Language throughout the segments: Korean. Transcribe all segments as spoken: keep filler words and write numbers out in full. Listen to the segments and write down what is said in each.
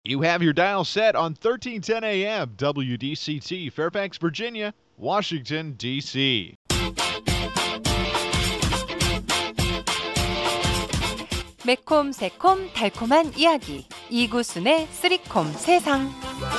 You have your dial set on thirteen ten A M W D C T, Fairfax, Virginia, Washington, D C 매콤, 새콤, 달콤한 이야기. 이구순의 쓰리콤 세상.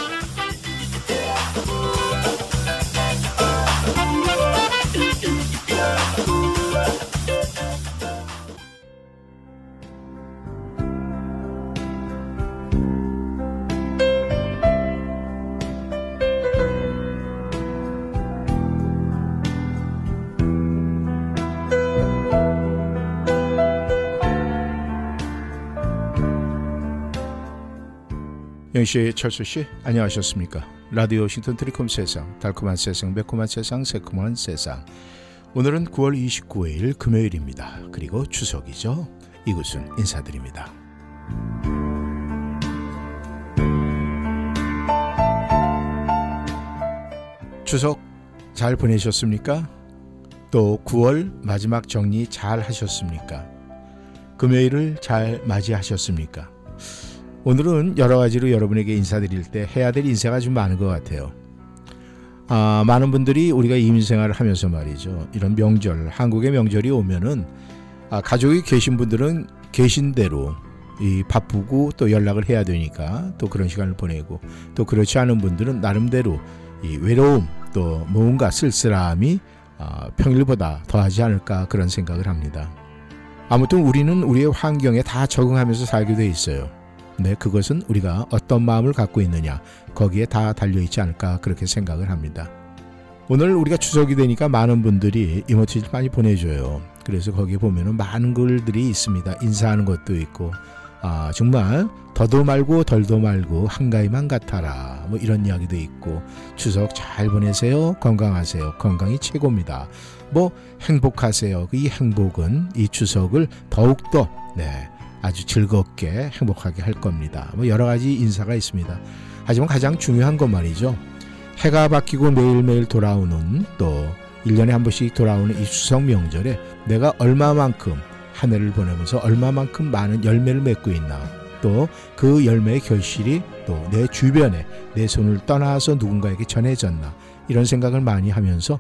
영씨, 철수씨, 안녕하셨습니까? 라디오 워싱턴 트리콤 세상, 달콤한 세상, 매콤한 세상, 새콤한 세상. 오늘은 구월 이십구일 금요일입니다. 그리고 추석이죠. 이구순 인사드립니다. 추석 잘 보내셨습니까? 또 구월 마지막 정리 잘 하셨습니까? 금요일을 잘 맞이하셨습니까? 오늘은 여러 가지로 여러분에게 인사드릴 때 해야 될 인사가 좀 많은 것 같아요. 아, 많은 분들이 우리가 이민생활을 하면서 말이죠. 이런 명절, 한국의 명절이 오면은 아, 가족이 계신 분들은 계신 대로 이 바쁘고 또 연락을 해야 되니까 또 그런 시간을 보내고, 또 그렇지 않은 분들은 나름대로 이 외로움 또 뭔가 쓸쓸함이 아, 평일보다 더하지 않을까 그런 생각을 합니다. 아무튼 우리는 우리의 환경에 다 적응하면서 살게 돼 있어요. 네, 그것은 우리가 어떤 마음을 갖고 있느냐, 거기에 다 달려있지 않을까 그렇게 생각을 합니다. 오늘 우리가 추석이 되니까 많은 분들이 이모티를 많이 보내줘요. 그래서 거기에 보면은 많은 글들이 있습니다. 인사하는 것도 있고, 아, 정말 더도 말고 덜도 말고 한가위만 같아라, 뭐 이런 이야기도 있고, 추석 잘 보내세요, 건강하세요, 건강이 최고입니다, 뭐 행복하세요. 이 행복은 이 추석을 더욱더 네 아주 즐겁게 행복하게 할 겁니다. 뭐 여러 가지 인사가 있습니다. 하지만 가장 중요한 건 말이죠. 해가 바뀌고 매일매일 돌아오는, 또 일 년에 한 번씩 돌아오는 이 추석 명절에 내가 얼마만큼 한 해를 보내면서 얼마만큼 많은 열매를 맺고 있나, 또 그 열매의 결실이 또 내 주변에 내 손을 떠나서 누군가에게 전해졌나, 이런 생각을 많이 하면서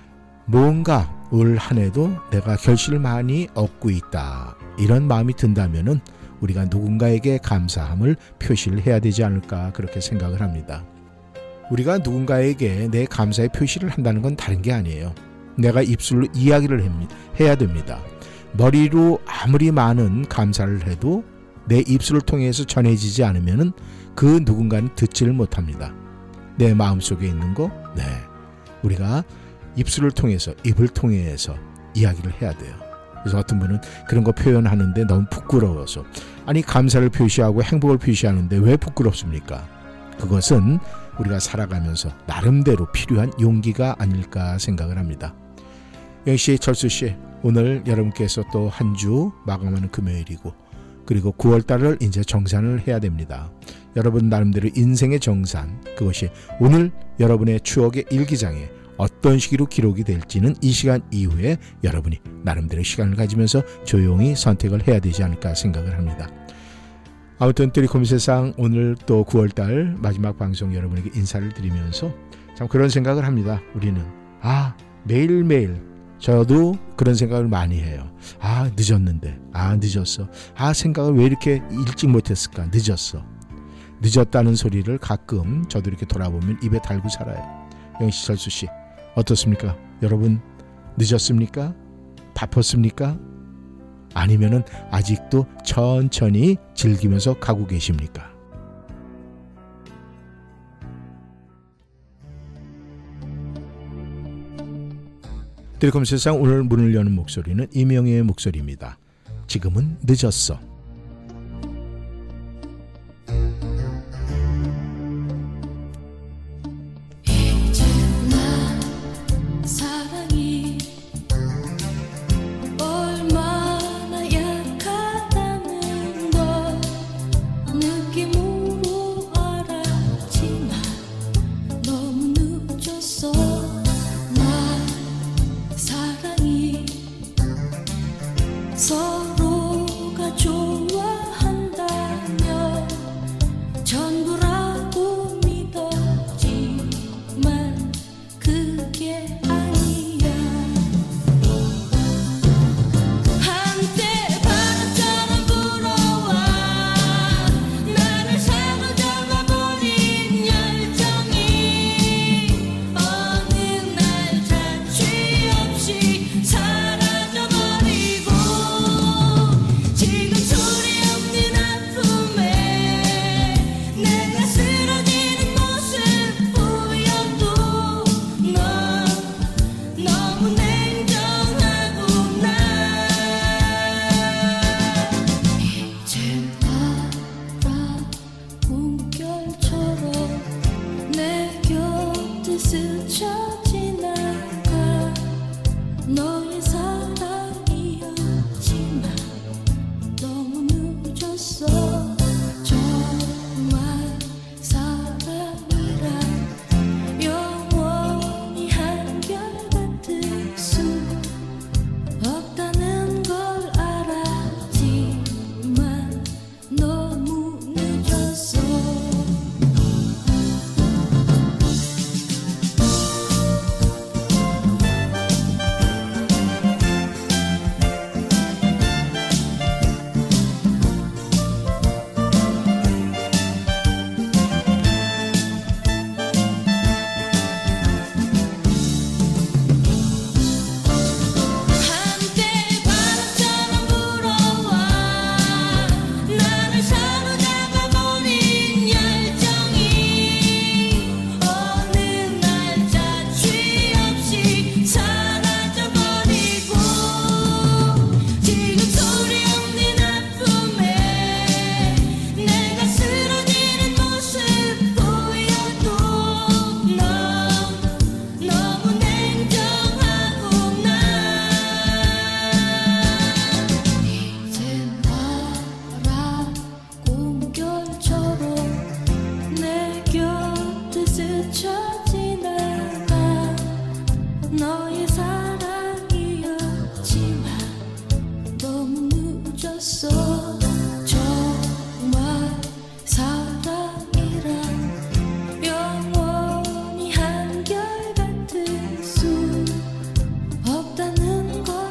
뭔가 올 한 해도 내가 결실을 많이 얻고 있다, 이런 마음이 든다면은 우리가 누군가에게 감사함을 표시를 해야 되지 않을까 그렇게 생각을 합니다. 우리가 누군가에게 내 감사의 표시를 한다는 건 다른 게 아니에요. 내가 입술로 이야기를 해야 됩니다. 머리로 아무리 많은 감사를 해도 내 입술을 통해서 전해지지 않으면은 그 누군가는 듣지를 못합니다. 내 마음속에 있는 거, 네, 우리가 입술을 통해서, 입을 통해서 이야기를 해야 돼요. 그래서 어떤 분은 그런 거 표현하는데 너무 부끄러워서, 아니 감사를 표시하고 행복을 표시하는데 왜 부끄럽습니까? 그것은 우리가 살아가면서 나름대로 필요한 용기가 아닐까 생각을 합니다. 영씨, 철수씨, 오늘 여러분께서 또 한 주 마감하는 금요일이고, 그리고 구월달을 이제 정산을 해야 됩니다. 여러분 나름대로 인생의 정산, 그것이 오늘 여러분의 추억의 일기장에 어떤 식으로 기록이 될지는 이 시간 이후에 여러분이 나름대로 시간을 가지면서 조용히 선택을 해야 되지 않을까 생각을 합니다. 아무튼 트리콤 세상, 오늘 또 구월달 마지막 방송 여러분에게 인사를 드리면서 참 그런 생각을 합니다. 우리는 아 매일매일 저도 그런 생각을 많이 해요. 아 늦었는데, 아 늦었어, 아 생각을 왜 이렇게 일찍 못했을까, 늦었어. 늦었다는 소리를 가끔 저도 이렇게 돌아보면 입에 달고 살아요. 영시, 철수씨, 어떻습니까? 여러분 늦었습니까? 바빴습니까? 아니면은 아직도 천천히 즐기면서 가고 계십니까? 트리콤 세상, 오늘 문을 여는 목소리는 이명희의 목소리입니다. 지금은 늦었어. 서로가 좀 스쳐 지나가 너의 사랑이었지만 너무 늦었어. 정말 사랑이란 영원히 한결같을 수 없다는 걸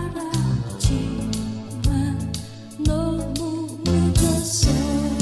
알았지만 너무 늦었어.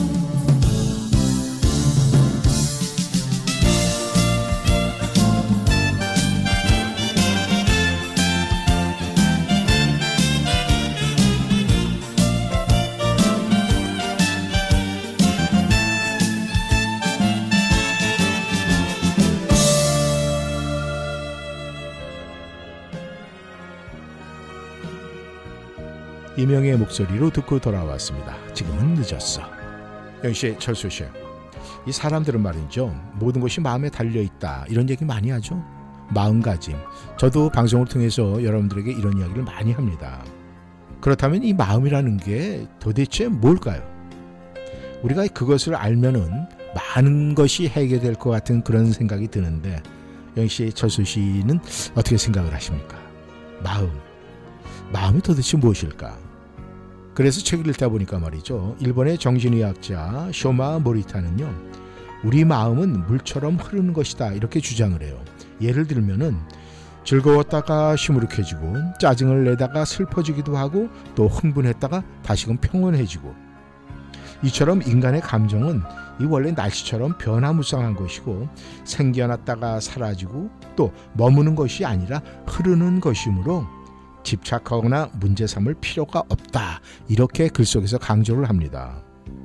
이명의 목소리로 듣고 돌아왔습니다. 지금은 늦었어. 영씨, 철수씨, 이 사람들은 말이죠, 모든 것이 마음에 달려있다 이런 얘기 많이 하죠. 마음가짐. 저도 방송을 통해서 여러분들에게 이런 이야기를 많이 합니다. 그렇다면 이 마음이라는 게 도대체 뭘까요? 우리가 그것을 알면은 많은 것이 해결될 것 같은 그런 생각이 드는데, 영씨, 철수씨는 어떻게 생각을 하십니까? 마음. 마음이 도대체 무엇일까? 그래서 책을 읽다 보니까 말이죠, 일본의 정신의학자 쇼마 모리타는요, 우리 마음은 물처럼 흐르는 것이다 이렇게 주장을 해요. 예를 들면은 즐거웠다가 시무룩해지고, 짜증을 내다가 슬퍼지기도 하고, 또 흥분했다가 다시금 평온해지고, 이처럼 인간의 감정은 이 원래 날씨처럼 변화무쌍한 것이고, 생겨났다가 사라지고 또 머무는 것이 아니라 흐르는 것이므로 집착하거나 문제 삼을 필요가 없다 이렇게 글 속에서 강조를 합니다.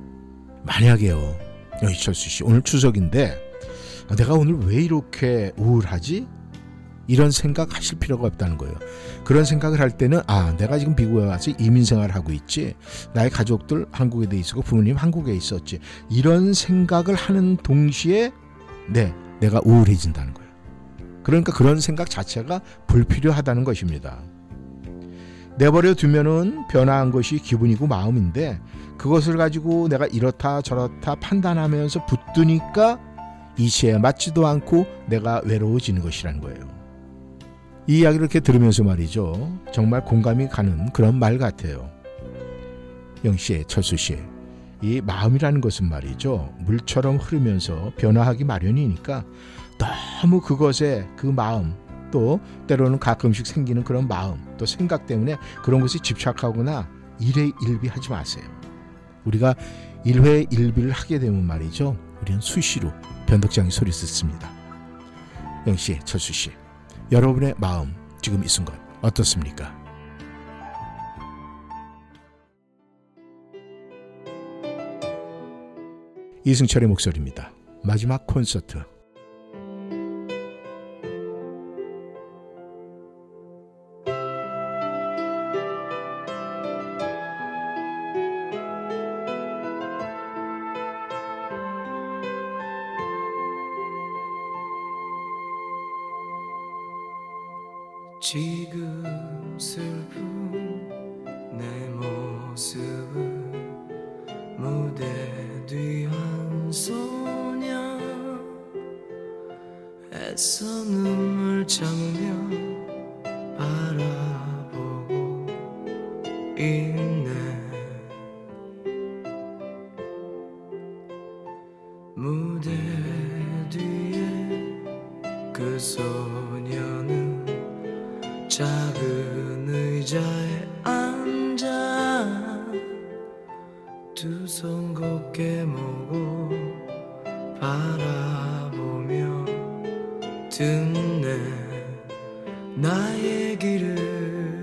만약에요, 이철수 씨, 오늘 추석인데 내가 오늘 왜 이렇게 우울하지? 이런 생각 하실 필요가 없다는 거예요. 그런 생각을 할 때는 아, 내가 지금 미국에 와서 이민생활을 하고 있지, 나의 가족들 한국에 돼 있었고 부모님 한국에 있었지, 이런 생각을 하는 동시에 네, 내가 우울해진다는 거예요. 그러니까 그런 생각 자체가 불필요하다는 것입니다. 내버려 두면은 변화한 것이 기분이고 마음인데, 그것을 가지고 내가 이렇다 저렇다 판단하면서 붙드니까 이치에 맞지도 않고 내가 외로워지는 것이라는 거예요. 이 이야기를 이렇게 들으면서 말이죠, 정말 공감이 가는 그런 말 같아요. 영씨, 철수씨, 이 마음이라는 것은 말이죠, 물처럼 흐르면서 변화하기 마련이니까 너무 그것에 그 마음, 또 때로는 가끔씩 생기는 그런 마음, 또 생각 때문에 그런 것에 집착하거나 일회일비하지 마세요. 우리가 일회일비를 하게 되면 말이죠, 우리는 수시로 변덕장이 소리 듣습니다. 영씨, 철수씨, 여러분의 마음 지금 이 순간 어떻습니까? 이승철의 목소리입니다. 마지막 콘서트. 지금 슬픈 내 모습은 무대 뒤 한 소녀, 애써 눈물 참으며 바라보고 있네. 무대 뒤에 그 소녀는 작은 의자에 앉아 두 손 곧게 모고 바라보며 듣네 나의 길을.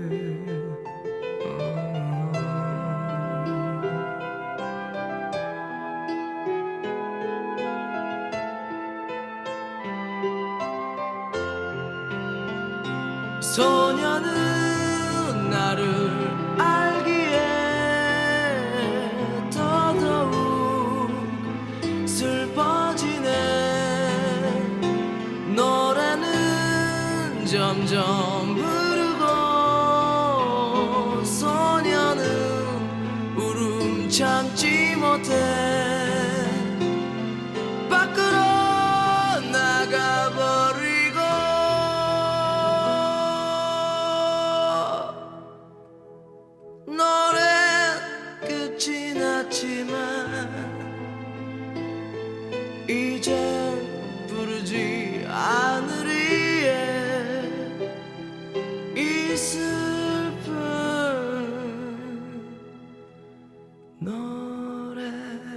소녀는 나를 알기에 더더욱 슬퍼지네. 노래는 점점 부르고 소녀는 울음 참지 못해 밖으로 나가 이젠 부르지 않으리에 이 슬픈 노래.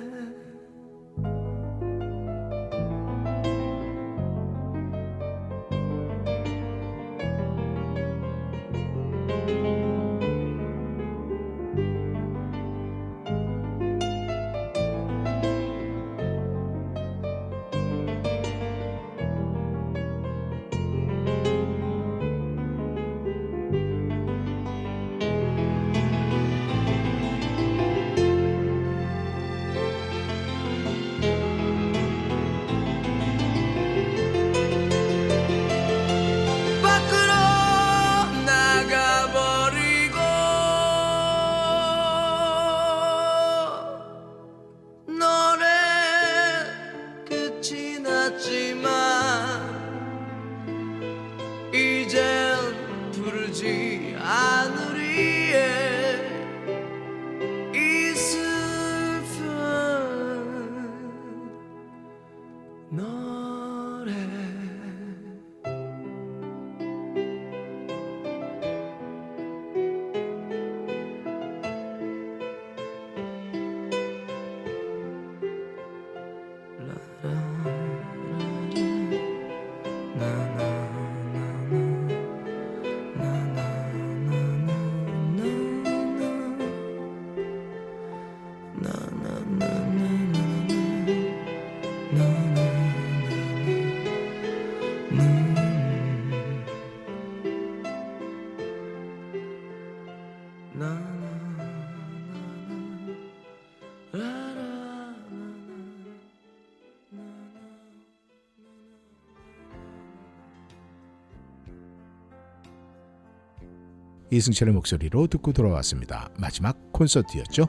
이승철의 목소리로 듣고 돌아왔습니다. 마지막 콘서트였죠.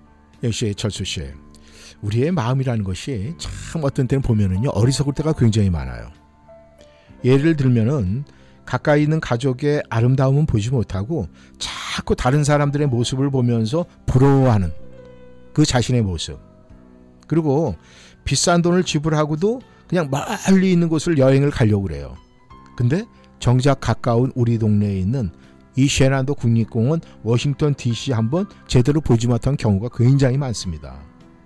역시 철수 씨, 우리의 마음이라는 것이 참 어떤 때는 보면은요 어리석을 때가 굉장히 많아요. 예를 들면은 가까이 있는 가족의 아름다움은 보지 못하고 자꾸 다른 사람들의 모습을 보면서 부러워하는 그 자신의 모습. 그리고 비싼 돈을 지불하고도 그냥 멀리 있는 곳을 여행을 가려고 그래요. 근데 정작 가까운 우리 동네에 있는 이 셰난도 국립공원 워싱턴 디씨 한번 제대로 보지 못한 경우가 굉장히 많습니다.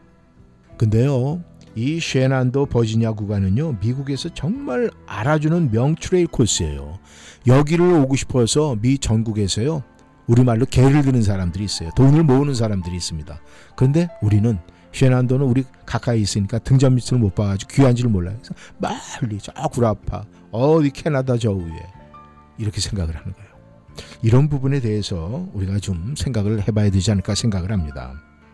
근데요, 이 셰난도 버지니아 구간은요 미국에서 정말 알아주는 명트레일 코스예요. 여기를 오고 싶어서 미 전국에서요 우리말로 개를 드는 사람들이 있어요. 돈을 모으는 사람들이 있습니다. 그런데 우리는 셰난도는 우리 가까이 있으니까 등잔 밑을 못 봐가지고 귀한 줄 몰라요. 그래서 멀리 저 구라파 어디 캐나다 저 위에 이렇게 생각을 하는 거예요. 이런 부분에 대해서 우리가 좀 생각을 해봐야 되지 않을까 생각을 합니다.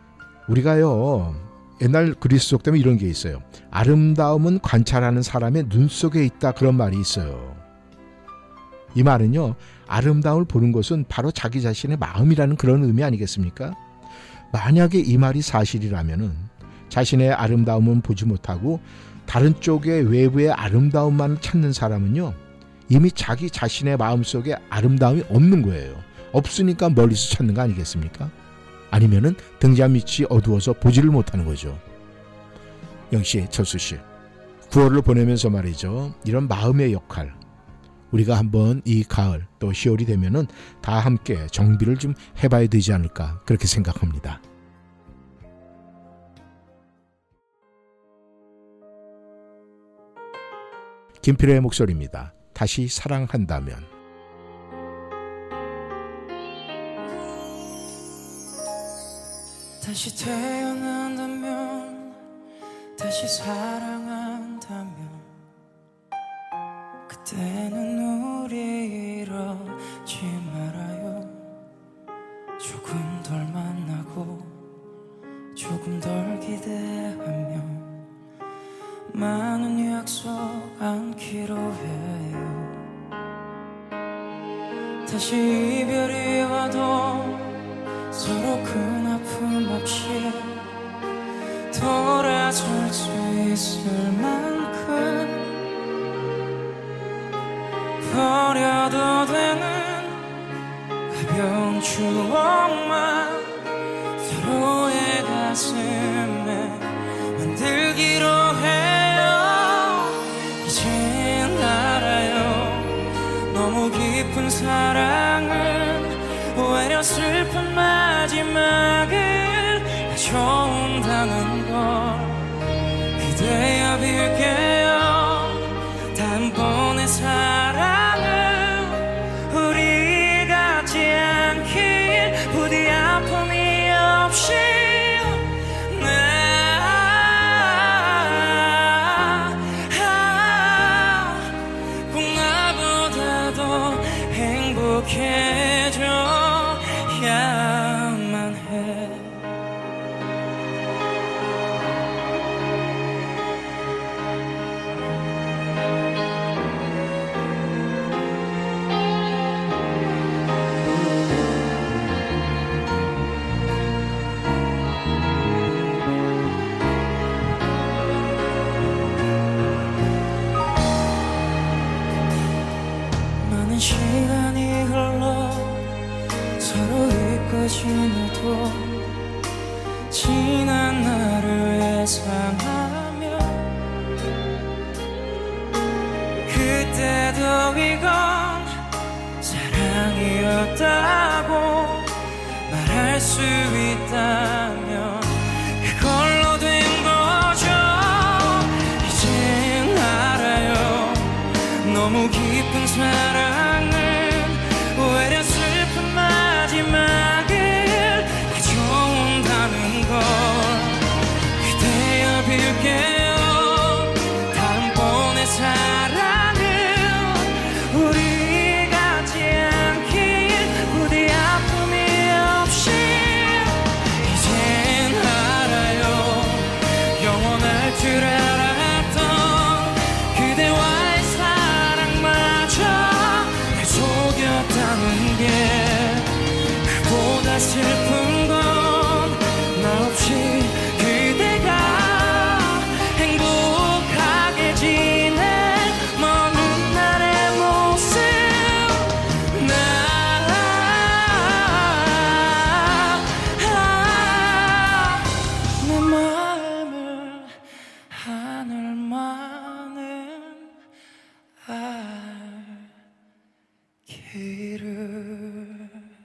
우리가요 옛날 그리스 속 때문에 이런 게 있어요. 아름다움은 관찰하는 사람의 눈 속에 있다, 그런 말이 있어요. 이 말은요 아름다움을 보는 것은 바로 자기 자신의 마음이라는 그런 의미 아니겠습니까? 만약에 이 말이 사실이라면은 자신의 아름다움은 보지 못하고 다른 쪽의 외부의 아름다움만 찾는 사람은요 이미 자기 자신의 마음속에 아름다움이 없는 거예요. 없으니까 멀리서 찾는 거 아니겠습니까? 아니면은 등잔 밑이 어두워서 보지를 못하는 거죠. 역시 철수 씨, 구월을 보내면서 말이죠. 이런 마음의 역할 우리가 한번 이 가을 또 시월이 되면은 다 함께 정비를 좀 해봐야 되지 않을까 그렇게 생각합니다. 김필의 목소리입니다. 다시 사랑한다면. 다시 태어난다면 다시 사랑한다면 그때는 우리 이러지 말아요. 조금 덜 만나고 조금 덜 기대하며 많은 약속 안기로 해요. 다시 이별이 와도 서로 큰 아픔 없이 돌아설 수 있을 만큼 버려도 되는 가벼운 추억만 서로의 가슴에 만들기로 해. 깊은 사랑은 오히려 슬픈 마지막을 가져온다는 걸 그대여 빌게요. 단번에 사랑은 우리 같지 않길 부디 아픔이 없이 행복해져야만 해. 많은 시간이 흘러 서로 잊고 지내도 지난 나를 회상하며 그때도 이건 사랑이었다고 말할 수 있다면 그걸로 된 거죠. 이젠 알아요. 너무 깊은 사랑은 오히려 슬픈 마지막을 가져온다는 걸 그대여 빌게요. 단번에 사랑은 우리 같지 않길 부디 아픔이 없이 이젠 알아요. 영원할 줄 알았던 그대와의 사랑마저 날 속였다는 게 그보다 슬픈 건 나 없이 그대가 행복하게 지낸 먼 훗날의 모습 나 내 마음을 하늘만은 알기를.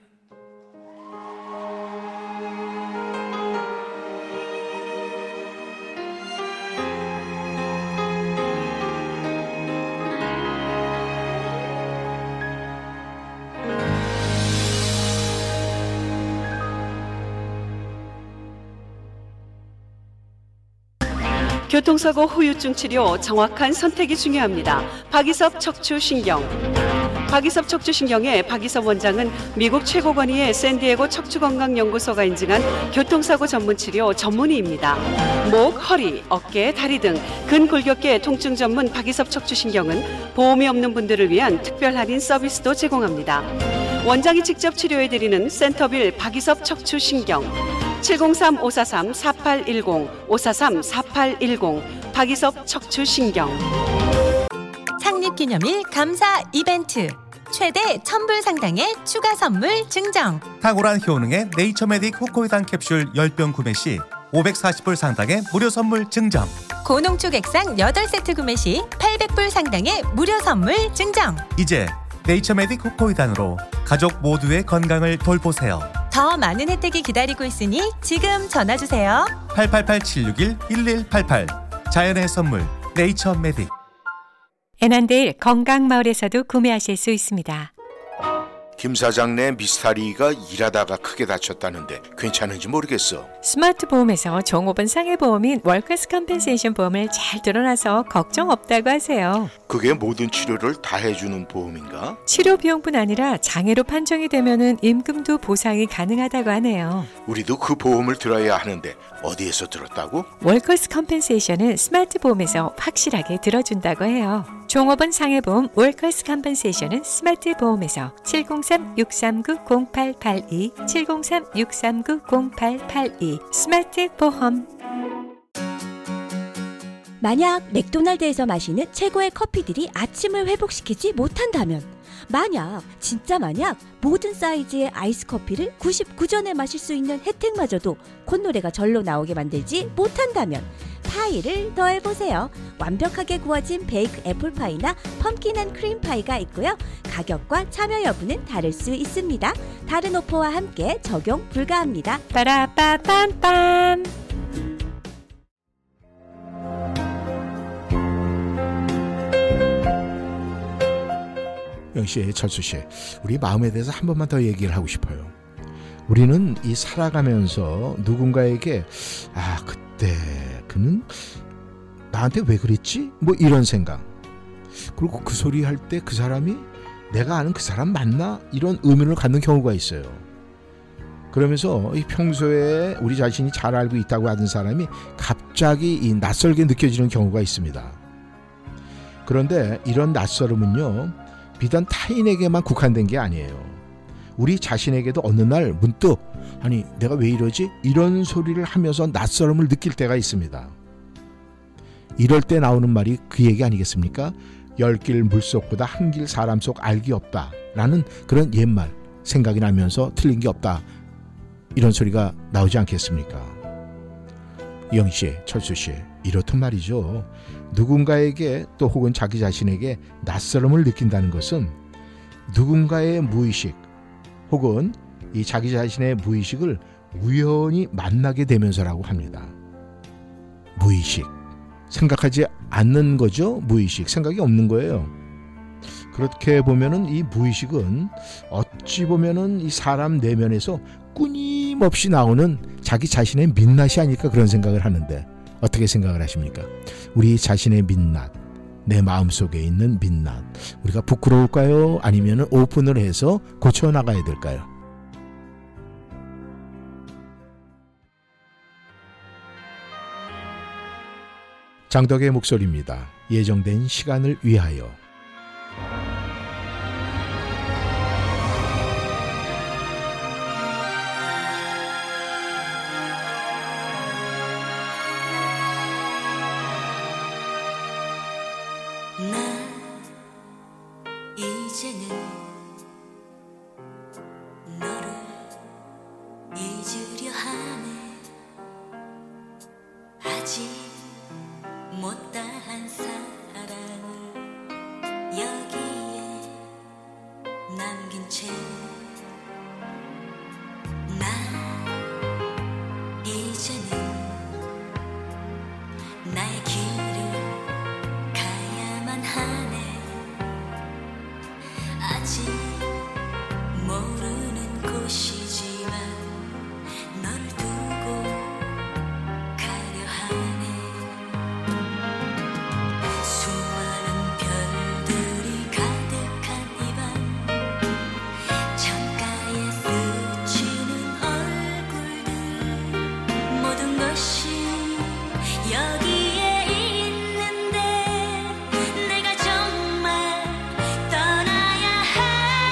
교통사고 후유증 치료 정확한 선택이 중요합니다. 박이섭 척추신경. 박이섭 척추신경의 박이섭 원장은 미국 최고 권위의 샌디에고 척추건강연구소가 인증한 교통사고 전문치료 전문의입니다. 목, 허리, 어깨, 다리 등 근골격계 통증 전문 박이섭 척추신경은 보험이 없는 분들을 위한 특별 할인 서비스도 제공합니다. 원장이 직접 치료해드리는 센터빌 박이섭 척추신경 칠공삼 오사삼 사팔일공 오사삼 사팔일공 박이섭 척추신경. 창립기념일 감사 이벤트 최대 천 불 상당의 추가 선물 증정. 탁월한 효능의 네이처메딕 호코이단 캡슐 십 병 구매 시 오백사십 불 상당의 무료 선물 증정. 고농축 액상 여덟 세트 구매 시 팔백 불 상당의 무료 선물 증정. 이제 네이처메딕 호코이단으로 가족 모두의 건강을 돌보세요. 더 많은 혜택이 기다리고 있으니 지금 전화주세요. 팔팔팔 칠육일 일일팔팔 자연의 선물 네이처메딕. 애난데일 건강마을에서도 구매하실 수 있습니다. 김 사장 네 미스터리가 일하다가 크게 다쳤다는데 괜찮은지 모르겠어. 스마트보험에서 종업원 상해보험인 월커스 컴펜세이션 보험을 잘 들어놔서 걱정 없다고 하세요. 그게 모든 치료를 다 해주는 보험인가? 치료 비용뿐 아니라 장애로 판정이 되면은 임금도 보상이 가능하다고 하네요. 우리도 그 보험을 들어야 하는데 어디에서 들었다고? 월커스 컴펜세이션은 스마트보험에서 확실하게 들어준다고 해요. 종업원 상해보험 월커스 컴펜세이션은 스마트보험에서 칠공삼 육삼구 공팔팔이 칠공삼 육삼구 공팔팔이 스마트보험. 만약 맥도날드에서 마시는 최고의 커피들이 아침을 회복시키지 못한다면, 만약 진짜 만약 모든 사이즈의 아이스 커피를 구십구 전에 마실 수 있는 혜택마저도 콧노래가 절로 나오게 만들지 못한다면 파이를 더해보세요. 완벽하게 구워진 베이크 애플파이나 펌킨 앤 크림 파이가 있고요. 가격과 참여 여부는 다를 수 있습니다. 다른 오퍼와 함께 적용 불가합니다. 빠라빠빰빰. 영씨, 철수씨, 우리 마음에 대해서 한 번만 더 얘기를 하고 싶어요. 우리는 이 살아가면서 누군가에게 아 그때 그는 나한테 왜 그랬지? 뭐 이런 생각, 그리고 그 소리 할 때 그 사람이 내가 아는 그 사람 맞나? 이런 의문을 갖는 경우가 있어요. 그러면서 이 평소에 우리 자신이 잘 알고 있다고 하던 사람이 갑자기 이 낯설게 느껴지는 경우가 있습니다. 그런데 이런 낯설음은요, 비단 타인에게만 국한된 게 아니에요. 우리 자신에게도 어느 날 문득 아니 내가 왜 이러지? 이런 소리를 하면서 낯설음을 느낄 때가 있습니다. 이럴 때 나오는 말이 그 얘기 아니겠습니까? 열 길 물속보다 한 길 사람 속 알기 없다 라는 그런 옛말 생각이 나면서 틀린 게 없다, 이런 소리가 나오지 않겠습니까? 영씨, 철수씨, 이렇단 말이죠. 누군가에게 또 혹은 자기 자신에게 낯설음을 느낀다는 것은 누군가의 무의식 혹은 이 자기 자신의 무의식을 우연히 만나게 되면서라고 합니다. 무의식, 생각하지 않는 거죠. 무의식, 생각이 없는 거예요. 그렇게 보면은 이 무의식은 어찌 보면은 이 사람 내면에서 끊임없이 나오는 자기 자신의 민낯이 아닐까, 그런 생각을 하는데 어떻게 생각을 하십니까? 우리 자신의 민낯, 내 마음속에 있는 민낯, 우리가 부끄러울까요? 아니면 오픈을 해서 고쳐나가야 될까요? 장덕의 목소리입니다. 예정된 시간을 위하여. 이제는 너를 잊으려 하네. 아직 못다한 사랑을 여기에 남긴 채 나 이제는 나의 길을 가야만 하네. 아직 모르는 곳이지만 너를 두고 가려 하네. 수많은 별들이 가득한 이 밤, 창가에 스치는 얼굴들, 모든 것이 여기에 있는데 내가 정말 떠나야 해.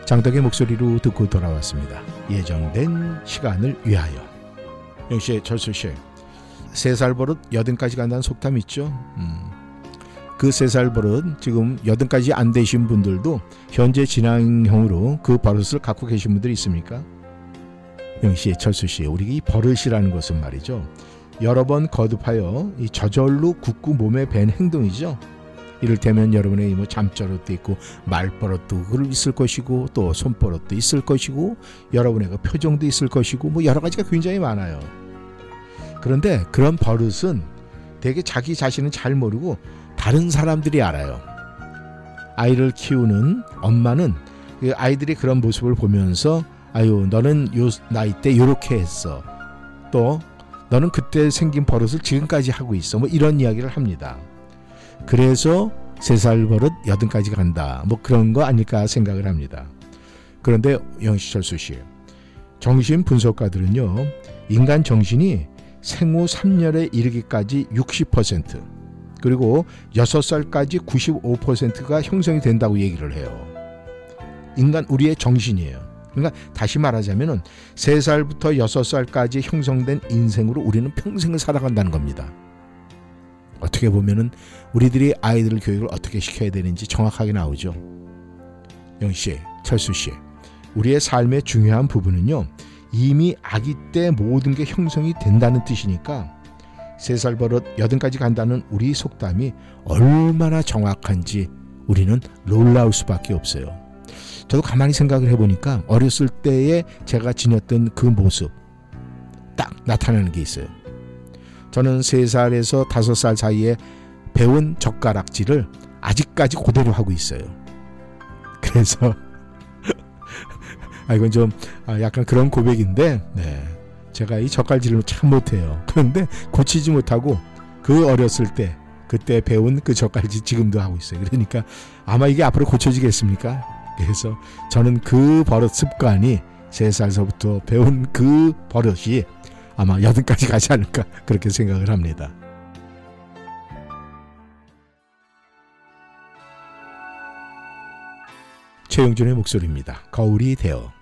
장덕의 목소리로 듣고 돌아왔습니다. 예정된 시간을 위하여. 영씨, 철수씨, 세 살 버릇 여든까지 간다는 속담 있죠? 음. 그 세 살 버릇 지금 여든까지 안 되신 분들도 현재 진행형으로 그 버릇을 갖고 계신 분들이 있습니까? 영씨, 철수씨, 우리 이 버릇이라는 것은 말이죠, 여러 번 거듭하여 이 저절로 굳고 몸에 밴 행동이죠. 이를테면 여러분의 뭐 잠버릇도 있고 말버릇도 있을 것이고 또 손버릇도 있을 것이고 여러분의 그 표정도 있을 것이고 뭐 여러 가지가 굉장히 많아요. 그런데 그런 버릇은 되게 자기 자신은 잘 모르고 다른 사람들이 알아요. 아이를 키우는 엄마는 그 아이들이 그런 모습을 보면서 아유, 너는 요 나이 때 요렇게 했어. 또 너는 그때 생긴 버릇을 지금까지 하고 있어. 뭐 이런 이야기를 합니다. 그래서 세 살 버릇 여든까지 간다. 뭐 그런 거 아닐까 생각을 합니다. 그런데 영씨, 철수씨, 정신 분석가들은요, 인간 정신이 생후 삼 년에 이르기까지 육십 퍼센트 그리고 여섯 살까지 구십오 퍼센트가 형성이 된다고 얘기를 해요. 인간 우리의 정신이에요. 그러니까 다시 말하자면은 세 살부터 여섯 살까지 형성된 인생으로 우리는 평생을 살아간다는 겁니다. 어떻게 보면은 우리들이 아이들 교육을 어떻게 시켜야 되는지 정확하게 나오죠. 영씨, 철수씨, 우리의 삶의 중요한 부분은요, 이미 아기 때 모든 게 형성이 된다는 뜻이니까 세 살 버릇 여든까지 간다는 우리 속담이 얼마나 정확한지 우리는 놀라울 수밖에 없어요. 저도 가만히 생각을 해보니까 어렸을 때에 제가 지녔던 그 모습 딱 나타나는 게 있어요. 저는 세 살에서 다섯 살 사이에 배운 젓가락질을 아직까지 그대로 하고 있어요. 그래서 아 이건 좀 약간 그런 고백인데, 네, 제가 이 젓갈질을 참 못해요. 그런데 고치지 못하고 그 어렸을 때 그때 배운 그 젓갈질 지금도 하고 있어요. 그러니까 아마 이게 앞으로 고쳐지겠습니까? 그래서 저는 그 버릇 습관이 세 살서부터 배운 그 버릇이 아마 여든까지 가지 않을까 그렇게 생각을 합니다. 최용준의 목소리입니다. 거울이 되어.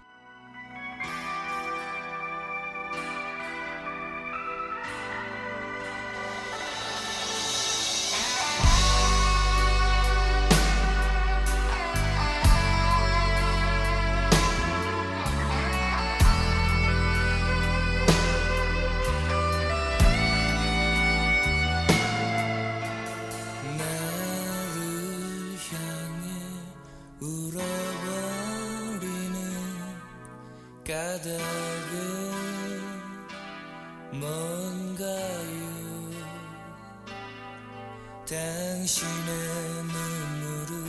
당신의 눈물을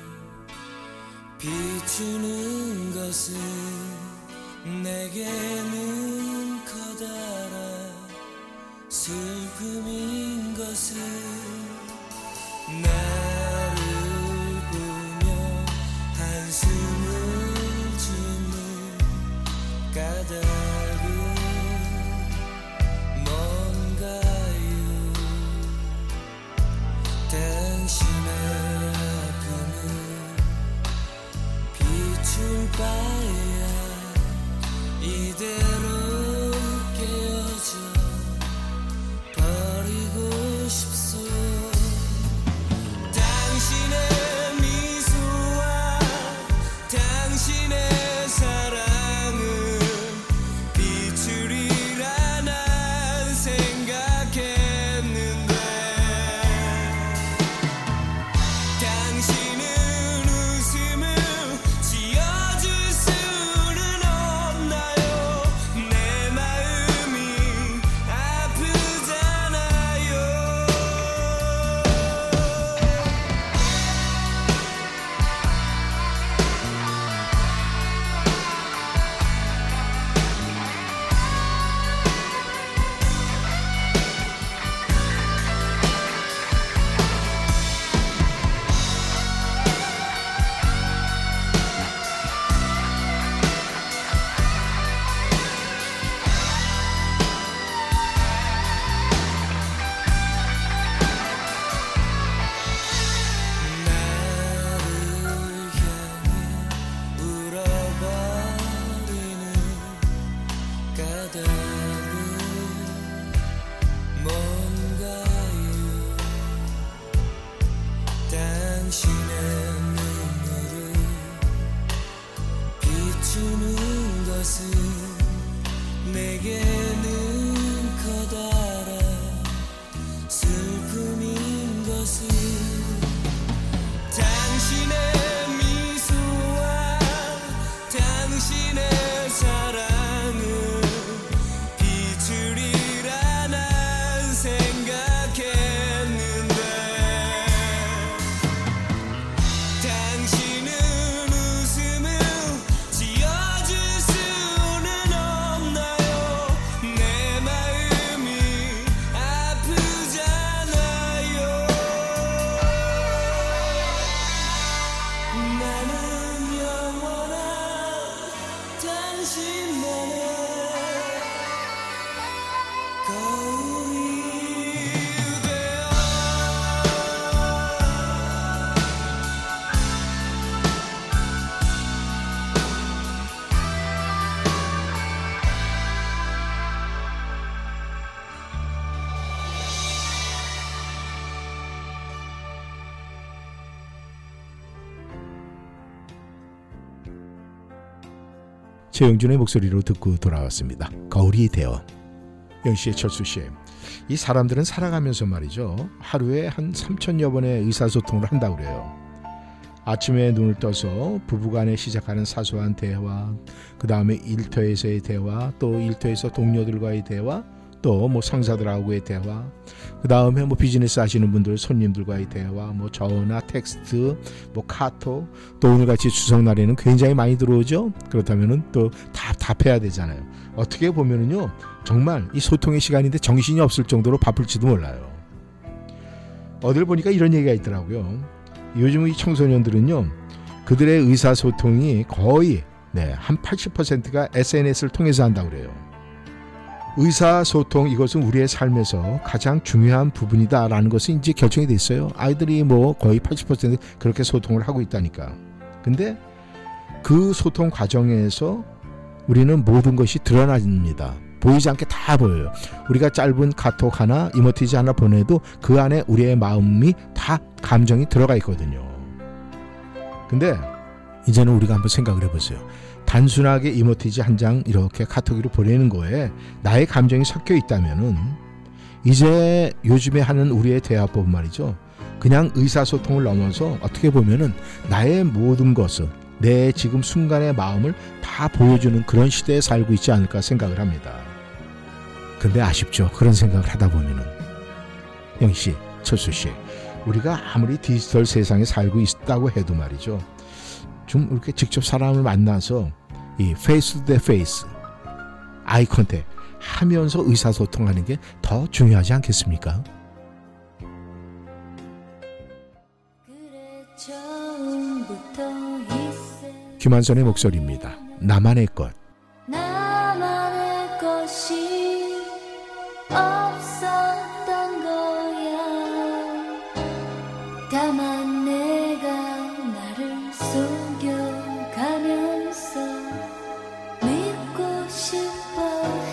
비추는 것은 내게는 커다란 슬픔인 것은 나를 보며 한숨을 짓는 까닭은 뭔가요? 당신의 아픔은 비출 바야 이대로 깨어져 버리고 싶소. 당신의 미소와 당신의 사랑은 비추리라 난 생각했는데 당신은 웃음을 지어줄 수는 없나요? 내 당신의 눈물을 비추는 것은 내게는 커다란 슬픔인 것을 당신의 미소와 당신의 사랑을 비추리라 난 생각했는데 당신은 웃음을 지어줄 수는 없나요 내 마음이 아프잖아요 나는 영원한 당신만의 거울이 되어 최영준의 목소리로 듣고 돌아왔습니다. 거울이 되어. 영씨의 철수씨, 이 사람들은 살아가면서 말이죠, 하루에 한 삼천여 번의 의사소통을 한다고 그래요. 아침에 눈을 떠서 부부간에 시작하는 사소한 대화, 그 다음에 일터에서의 대화, 또 일터에서 동료들과의 대화, 또 뭐 상사들하고의 대화, 그 다음에 뭐 비즈니스 하시는 분들 손님들과의 대화, 뭐 전화, 텍스트, 뭐 카톡, 또 오늘같이 추석날에는 굉장히 많이 들어오죠. 그렇다면은 또 답답해야 되잖아요. 어떻게 보면은요, 정말 이 소통의 시간인데 정신이 없을 정도로 바쁠지도 몰라요. 어딜 보니까 이런 얘기가 있더라고요. 요즘 이 청소년들은요, 그들의 의사소통이 거의 네, 한 팔십 퍼센트가 에스엔에스를 통해서 한다고 그래요. 의사소통, 이것은 우리의 삶에서 가장 중요한 부분이다라는 것이 이제 결정이 돼 있어요. 아이들이 뭐 거의 팔십 퍼센트 그렇게 소통을 하고 있다니까. 근데 그 소통 과정에서 우리는 모든 것이 드러납니다. 보이지 않게 다 보여요. 우리가 짧은 카톡 하나, 이모티지 하나 보내도 그 안에 우리의 마음이 다 감정이 들어가 있거든요. 근데 이제는 우리가 한번 생각을 해보세요. 단순하게 이모티지 한 장 이렇게 카톡으로 보내는 거에 나의 감정이 섞여 있다면은 이제 요즘에 하는 우리의 대화법 말이죠, 그냥 의사소통을 넘어서 어떻게 보면은 나의 모든 것을, 내 지금 순간의 마음을 다 보여주는 그런 시대에 살고 있지 않을까 생각을 합니다. 근데 아쉽죠. 그런 생각을 하다 보면은. 영씨, 철수씨, 우리가 아무리 디지털 세상에 살고 있다고 해도 말이죠, 좀 이렇게 직접 사람을 만나서 이 페이스 투 페이스, 아이 컨택 하면서 의사소통하는 게 더 중요하지 않겠습니까? 김한선의 목소리입니다. 나만의 것. 나만의 것이 없었던 거야. 다만 내가 나를 속여가면서 믿고 싶어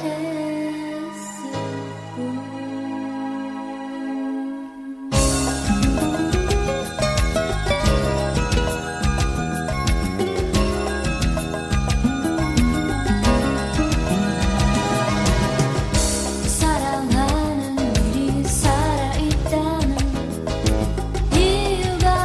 했었고. 사랑하는 일이 살아있다는 이유가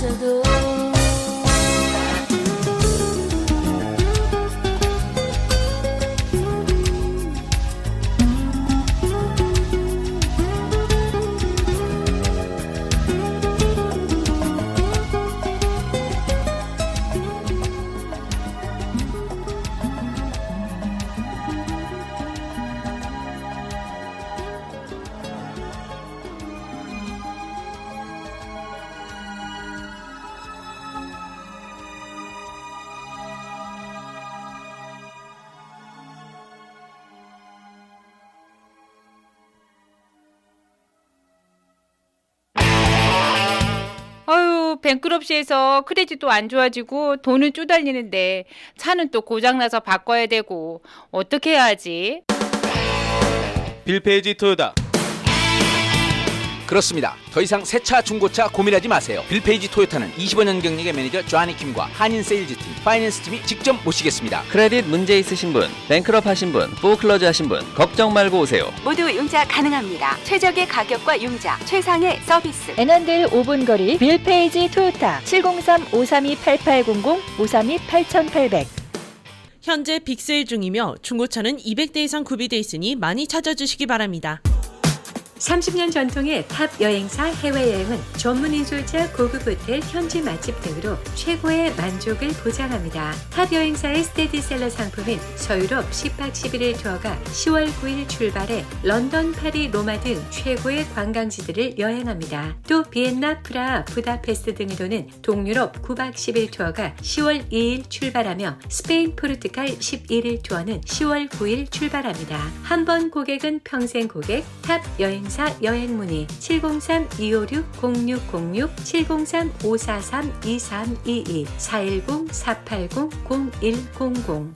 있어도 아유, 뱅크럽시에서 크레딧도 안 좋아지고 돈은 쪼달리는데 차는 또 고장나서 바꿔야 되고 어떻게 해야 하지? 빌페이지 토요타. 그렇습니다. 더 이상 새차 중고차 고민하지 마세요. 빌페이지 토요타는 이십오 년 경력의 매니저 조아니 킴과 한인 세일즈팀, 파이낸스 팀이 직접 모시겠습니다. 크레딧 문제 있으신 분, 뱅크럽 하신 분, 포클로즈 하신 분 걱정 말고 오세요. 모두 융자 가능합니다. 최적의 가격과 융자, 최상의 서비스. 애난들 오 분 거리 빌페이지 토요타 칠공삼 오삼이 팔팔공공 오삼이 팔팔공공. 현재 빅세일 중이며 중고차는 이백 대 이상 구비돼 있으니 많이 찾아주시기 바랍니다. 삼십 년 전통의 탑 여행사 해외여행은 전문 인솔자 고급 호텔 현지 맛집 등으로 최고의 만족을 보장합니다. 탑 여행사의 스테디셀러 상품인 서유럽 십 박 십일 일 투어가 시월 구일 출발해 런던, 파리, 로마 등 최고의 관광지들을 여행합니다. 또 비엔나, 프라하, 부다페스트 등으로는 동유럽 구 박 십 일 투어가 시월 이일 출발하며 스페인, 포르투갈 십일 일 투어는 시월 구일 출발합니다. 한 번 고객은 평생 고객. 탑 여행 사 여행 문의 칠공삼 이오육 공육공육 칠공삼 오사삼 이삼이이 사일공 사팔공 공일공공.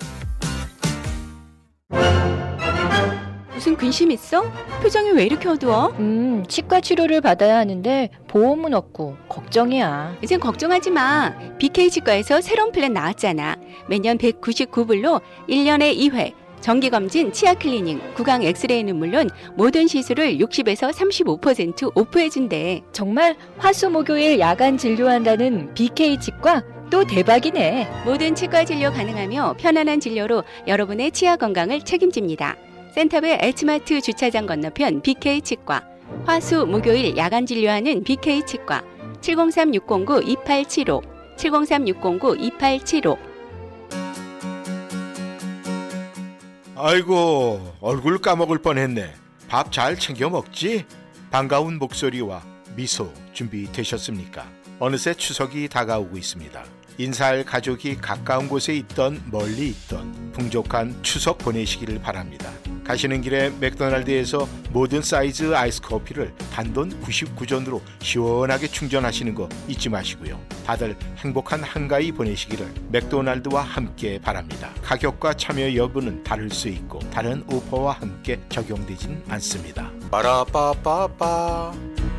무슨 근심 있어? 표정이 왜 이렇게 어두워? 음, 치과 치료를 받아야 하는데 보험은 없고 걱정이야. 이젠 걱정하지 마. 비케이 치과에서 새로운 플랜 나왔잖아. 매년 백구십구 불로 일 년에 이 회 정기검진, 치아 클리닝, 구강 엑스레이는 물론 모든 시술을 육십에서 삼십오 퍼센트 오프해준대. 정말 화수목요일 야간 진료한다는 비케이 치과 또 대박이네. 모든 치과 진료 가능하며 편안한 진료로 여러분의 치아 건강을 책임집니다. 센터베 H마트 주차장 건너편 비케이 치과. 화수 목요일 야간 진료하는 비케이 치과. 칠공삼 육공구 이팔칠오 칠공삼 육공구 이팔칠오. 아이고, 얼굴 까먹을 뻔했네. 밥 잘 챙겨 먹지? 반가운 목소리와 미소 준비되셨습니까? 어느새 추석이 다가오고 있습니다. 인사할 가족이 가까운 곳에 있던 멀리 있던 풍족한 추석 보내시기를 바랍니다. 가시는 길에 맥도날드에서 모든 사이즈 아이스 커피를 단돈 구십구 전으로 시원하게 충전하시는 거 잊지 마시고요. 다들 행복한 한가위 보내시기를 맥도날드와 함께 바랍니다. 가격과 참여 여부는 다를 수 있고 다른 오퍼와 함께 적용되진 않습니다. 빠라빠빠빠.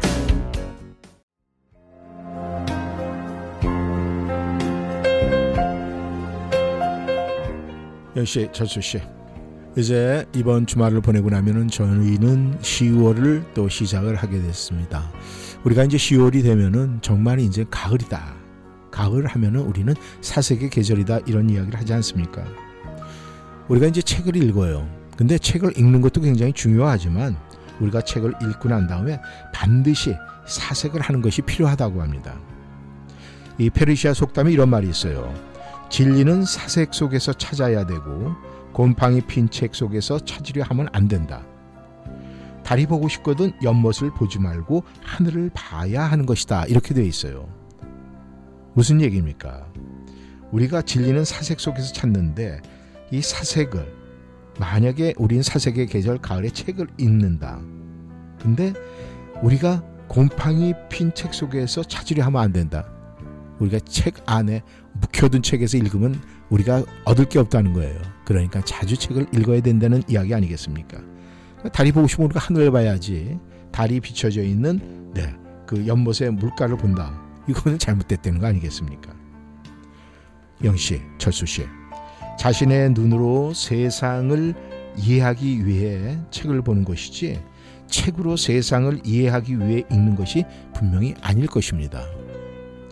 영씨, 철수씨, 이제 이번 주말을 보내고 나면은 저희는 시월을 또 시작을 하게 됐습니다. 우리가 이제 시월이 되면은 정말 이제 가을이다. 가을 하면은 우리는 사색의 계절이다, 이런 이야기를 하지 않습니까? 우리가 이제 책을 읽어요. 근데 책을 읽는 것도 굉장히 중요하지만 우리가 책을 읽고 난 다음에 반드시 사색을 하는 것이 필요하다고 합니다. 이 페르시아 속담에 이런 말이 있어요. 진리는 사색 속에서 찾아야 되고 곰팡이 핀 책 속에서 찾으려 하면 안 된다. 달이 보고 싶거든 연못을 보지 말고 하늘을 봐야 하는 것이다. 이렇게 되어 있어요. 무슨 얘기입니까? 우리가 진리는 사색 속에서 찾는데 이 사색을, 만약에 우린 사색의 계절 가을에 책을 읽는다. 근데 우리가 곰팡이 핀 책 속에서 찾으려 하면 안 된다. 우리가 책 안에 묵혀둔 책에서 읽으면 우리가 얻을 게 없다는 거예요. 그러니까 자주 책을 읽어야 된다는 이야기 아니겠습니까? 달이 보고 싶으면 우리가 하늘을 봐야지. 달이 비춰져 있는 네, 그 연못의 물가를 본다. 이거는 잘못됐다는 거 아니겠습니까? 영씨, 철수씨, 자신의 눈으로 세상을 이해하기 위해 책을 보는 것이지 책으로 세상을 이해하기 위해 읽는 것이 분명히 아닐 것입니다.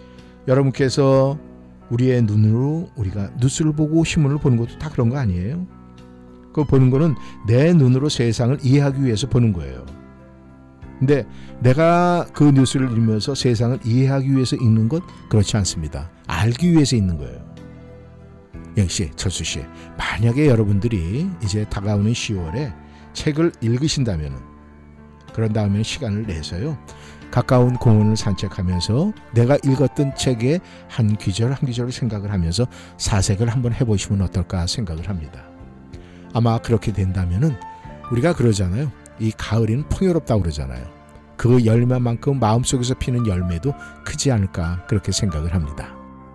여러분께서 우리의 눈으로 우리가 뉴스를 보고 신문을 보는 것도 다 그런 거 아니에요? 그거 보는 거는 내 눈으로 세상을 이해하기 위해서 보는 거예요. 근데 내가 그 뉴스를 읽으면서 세상을 이해하기 위해서 읽는 것 그렇지 않습니다. 알기 위해서 읽는 거예요. 영씨, 철수씨, 만약에 여러분들이 이제 다가오는 시월에 책을 읽으신다면 그런 다음에 시간을 내서요 가까운 공원을 산책하면서 내가 읽었던 책의 한 귀절 한 귀절을 생각을 하면서 사색을 한번 해보시면 어떨까 생각을 합니다. 아마 그렇게 된다면은 우리가 그러잖아요. 이 가을이는 풍요롭다고 그러잖아요. 그 열매만큼 마음속에서 피는 열매도 크지 않을까 그렇게 생각을 합니다.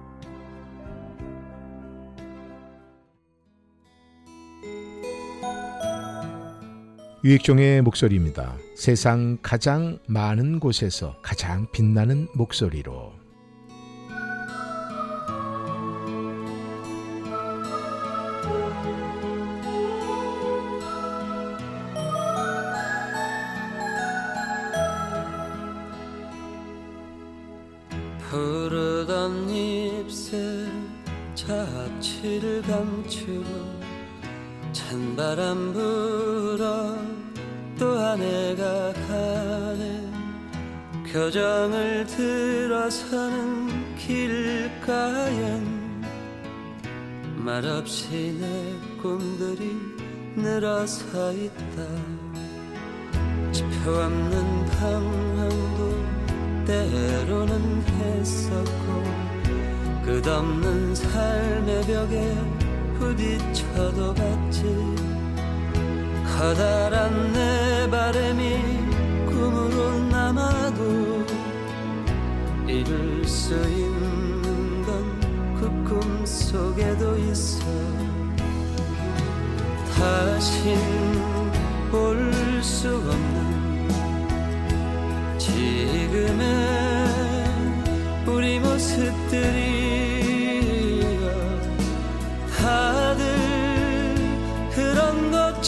유익종의 목소리입니다. 세상 가장 많은 곳에서 가장 빛나는 목소리로. 푸르던 잎새 잡취를 감추고 찬바람 불어 또 한 해가 가네 교정을 들어서는 길가엔 말없이 내 꿈들이 늘어서 있다 지표 없는 방황도 때로는 했었고 끝없는 삶의 벽에 부딪혀도 봤지 커다란 내 바람이 꿈으로 남아도 이룰 수 있는 건 그 꿈 속에도 있어 다신 볼 수 없는 지금의 우리 모습들이여 다들 그런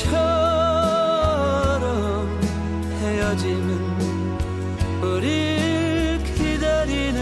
것처럼 헤어짐은 우릴 기다리는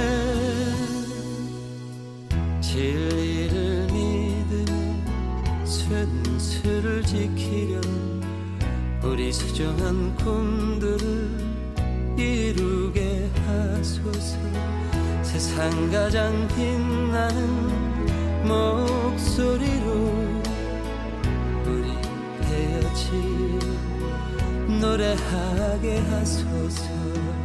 진리를 믿으며 순수를 지키려는 우리 소중한 꿈들을 이루게 하소서 세상 가장 빛나는 목소리로 우리 헤어지 노래하게 하소서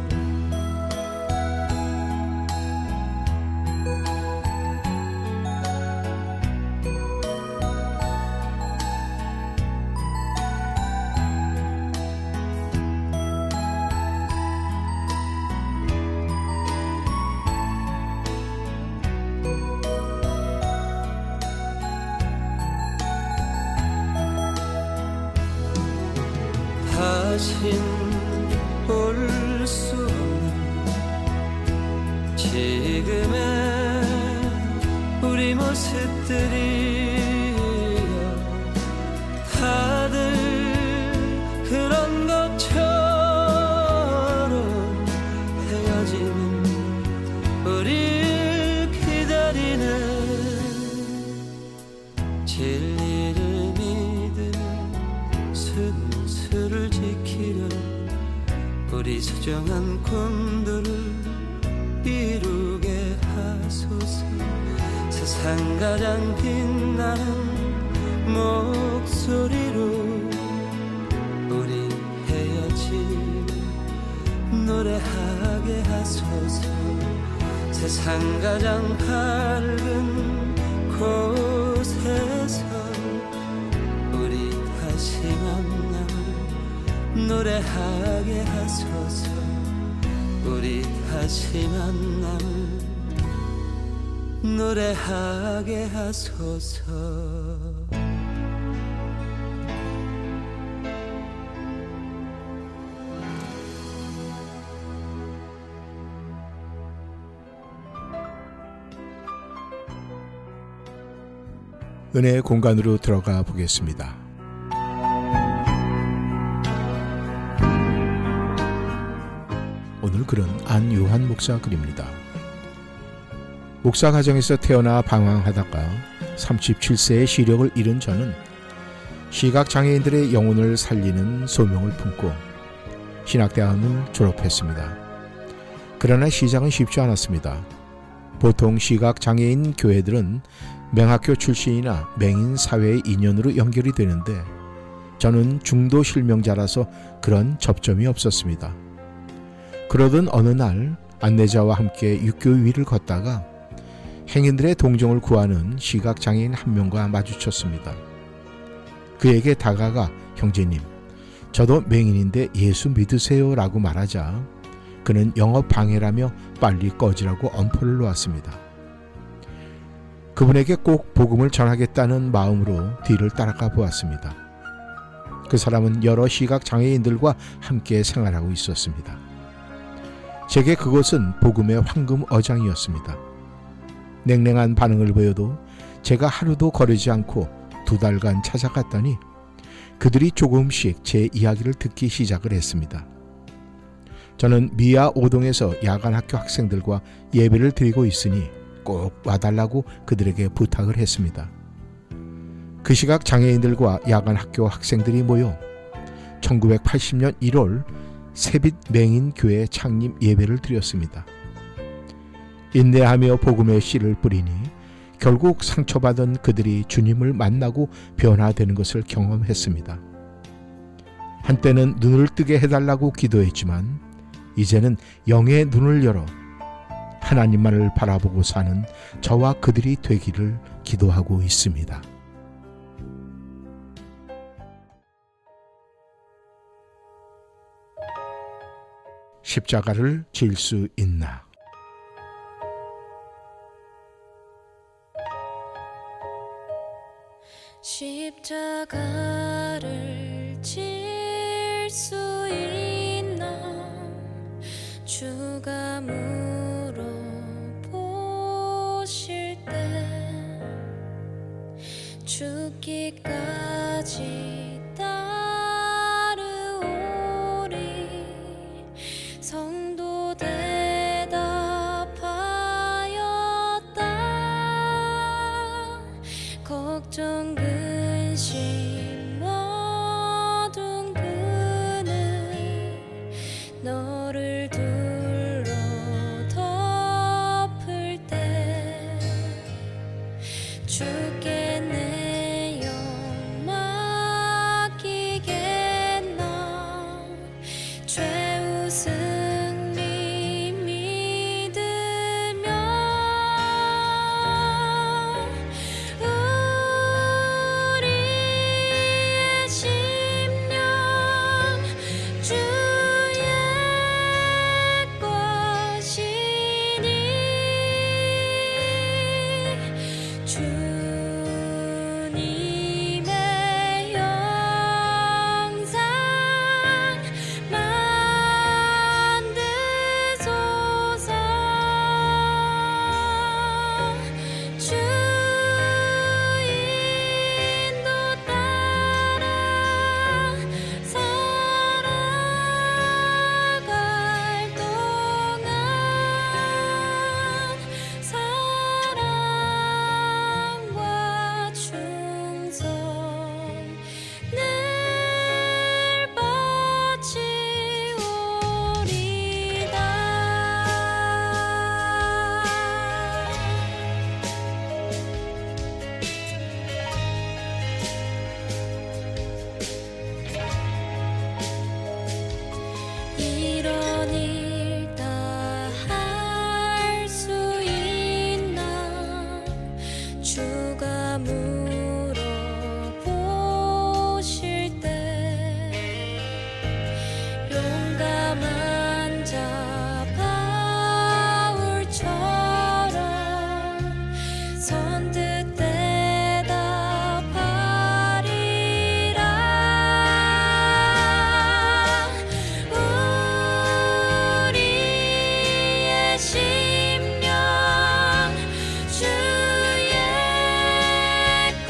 다신 볼 수 없는 지금의 우리 모습들이여 다들 그런 것처럼 헤어짐은 우릴 기다리는 진리를 믿으며 순수를 지키려 우리 소중한 꿈들을 이루게 하소서 세상 가장 빛나는 목소리로 우리 헤어짐을 노래하게 하소서 세상 가장 밝은 곳에서 우리 다시 만남을 노래하게 하소서 우리 다시 만남을 노래하게 하소서 은혜의 공간으로 들어가 보겠습니다. 오늘 글은 안요한 목사 글입니다. 목사 가정에서 태어나 방황하다가 삼십칠 세의 시력을 잃은 저는 시각장애인들의 영혼을 살리는 소명을 품고 신학대학을 졸업했습니다. 그러나 시작은 쉽지 않았습니다. 보통 시각장애인 교회들은 맹학교 출신이나 맹인 사회의 인연으로 연결이 되는데 저는 중도 실명자라서 그런 접점이 없었습니다. 그러던 어느 날 안내자와 함께 육교 위를 걷다가 행인들의 동정을 구하는 시각장애인 한 명과 마주쳤습니다. 그에게 다가가 형제님, 저도 맹인인데 예수 믿으세요 라고 말하자 그는 영업 방해라며 빨리 꺼지라고 엄포를 놓았습니다. 그분에게 꼭 복음을 전하겠다는 마음으로 뒤를 따라가 보았습니다. 그 사람은 여러 시각장애인들과 함께 생활하고 있었습니다. 제게 그곳은 복음의 황금 어장이었습니다. 냉랭한 반응을 보여도 제가 하루도 거르지 않고 두 달간 찾아갔더니 그들이 조금씩 제 이야기를 듣기 시작을 했습니다. 저는 미아 오동에서 야간학교 학생들과 예배를 드리고 있으니 꼭 와달라고 그들에게 부탁을 했습니다. 그 시각 장애인들과 야간학교 학생들이 모여 천구백팔십 년 일월 새빛 맹인교회 창립 예배를 드렸습니다. 인내하며 복음의 씨를 뿌리니 결국 상처받은 그들이 주님을 만나고 변화되는 것을 경험했습니다. 한때는 눈을 뜨게 해달라고 기도했지만 이제는 영의 눈을 열어 하나님만을 바라보고 사는 저와 그들이 되기를 기도하고 있습니다. 십자가를 질 수 있나? 십자가를 질 수 있나 주가 물어보실 때 죽기까지 따르오리 성도 대답하였다 걱정 근심 모든 그늘 너를 둘러 덮을 때 주께 내 영 맡기겠나 죄우 승리 믿으며 우리의 심령 주의 것이니 주님의 영상 만드소서 주 인도 따라 살아갈 동안 사랑과 충성 늘 바치오리다 이런 일 다 할 수 있나 주가 물어보실 때 용감한 자 바울처럼 선뜻 대답하리라 우리의 심령 주의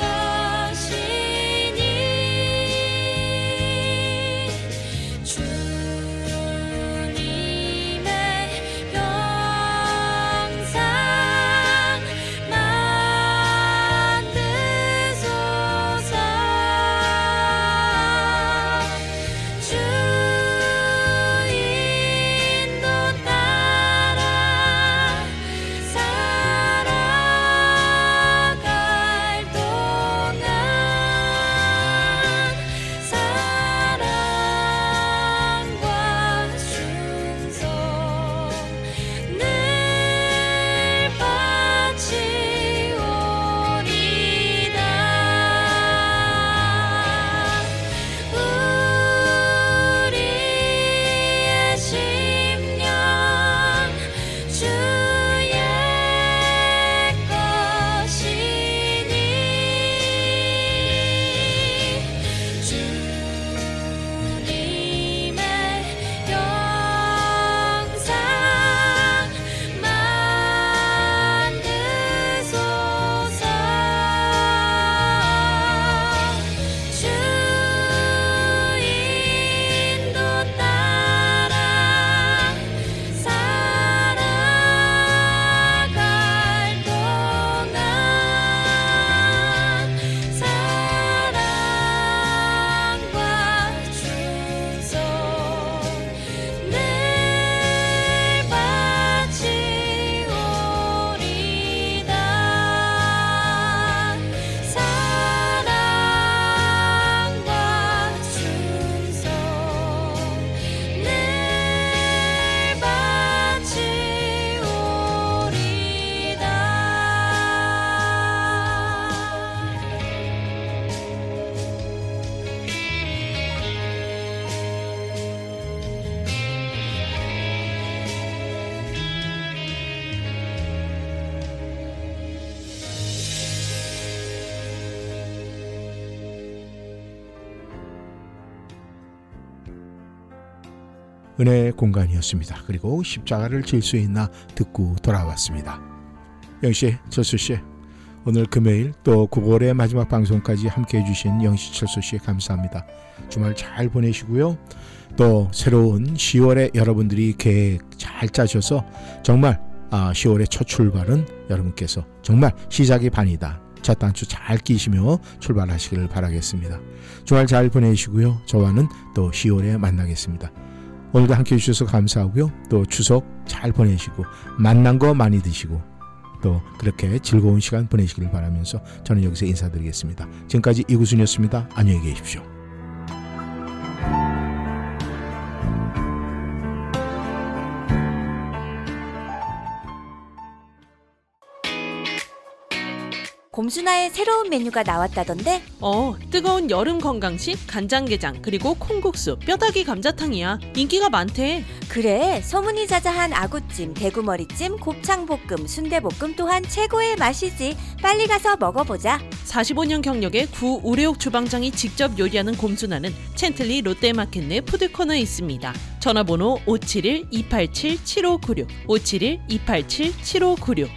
은혜의 공간이었습니다. 그리고 십자가를 질 수 있나 듣고 돌아왔습니다. 영씨, 철수씨, 오늘 금요일 또 구월의 마지막 방송까지 함께해 주신 영씨, 철수씨 감사합니다. 주말 잘 보내시고요. 또 새로운 시월에 여러분들이 계획 잘 짜셔서 정말 아, 시월의 첫 출발은 여러분께서 정말 시작이 반이다. 첫 단추 잘 끼시며 출발하시기를 바라겠습니다. 주말 잘 보내시고요. 저와는 또 시월에 만나겠습니다. 오늘도 함께해 주셔서 감사하고요. 또 추석 잘 보내시고 만난 거 많이 드시고 또 그렇게 즐거운 시간 보내시길 바라면서 저는 여기서 인사드리겠습니다. 지금까지 이구순이었습니다. 안녕히 계십시오. 곰순아의 새로운 메뉴가 나왔다던데? 어, 뜨거운 여름 건강식 간장게장 그리고 콩국수 뼈다귀 감자탕이야. 인기가 많대. 그래, 소문이 자자한 아구찜, 대구머리찜, 곱창볶음, 순대볶음 또한 최고의 맛이지. 빨리 가서 먹어보자. 사십오 년 경력의 구 우레옥 주방장이 직접 요리하는 곰순아는 챈틀리 롯데마켓 내 푸드코너에 있습니다. 전화번호 오칠일 이팔칠 칠오구육 오칠일 이팔칠 칠오구육.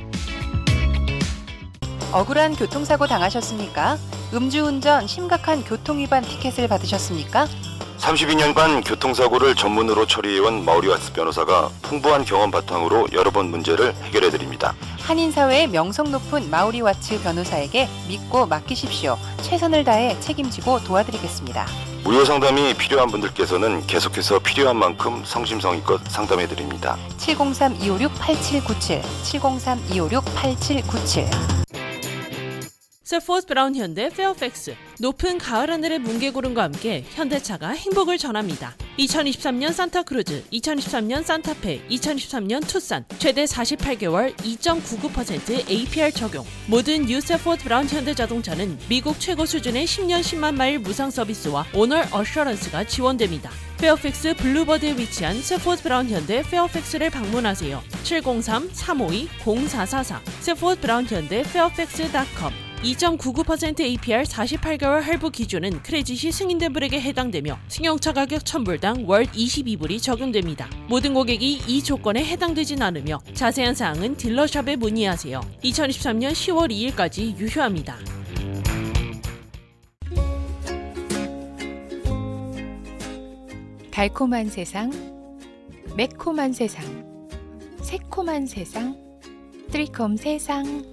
억울한 교통사고 당하셨습니까? 음주운전 심각한 교통위반 티켓을 받으셨습니까? 삼십이 년간 교통사고를 전문으로 처리해온 마우리와츠 변호사가 풍부한 경험 바탕으로 여러 번 문제를 해결해드립니다. 한인사회의 명성 높은 마우리와츠 변호사에게 믿고 맡기십시오. 최선을 다해 책임지고 도와드리겠습니다. 무료 상담이 필요한 분들께서는 계속해서 필요한 만큼 성심성의껏 상담해드립니다. 칠공삼 이오육 팔칠구칠 칠공삼 이오육 팔칠구칠. 세포스 브라운 현대 페어팩스. 높은 가을 하늘의 뭉게구름과 함께 현대차가 행복을 전합니다. 이천이십삼 년 산타크루즈, 이천이십삼 년 산타페, 이천이십삼 년 투싼 최대 사십팔 개월 이 점 구구 퍼센트 에이피알 적용. 모든 유세포스 브라운 현대자동차는 미국 최고 수준의 십 년 십만 마일 무상 서비스와 오너 어셔런스가 지원됩니다. 페어팩스 블루버드에 위치한 세포스 브라운 현대 페어팩스를 방문하세요. 칠공삼 삼오이 공사사사 세포스 브라운 현대 페어팩스 닷컴. 이 점 구구 퍼센트 에이피알 사십팔 개월 할부 기준은 크레딧이 승인된 불에게 해당되며 승용차 가격 천 불당 월 이십이 불이 적용됩니다. 모든 고객이 이 조건에 해당되진 않으며 자세한 사항은 딜러샵에 문의하세요. 이천이십삼 년 시월 이일까지 유효합니다. 달콤한 세상, 매콤한 세상, 새콤한 세상, 트리콤 세상.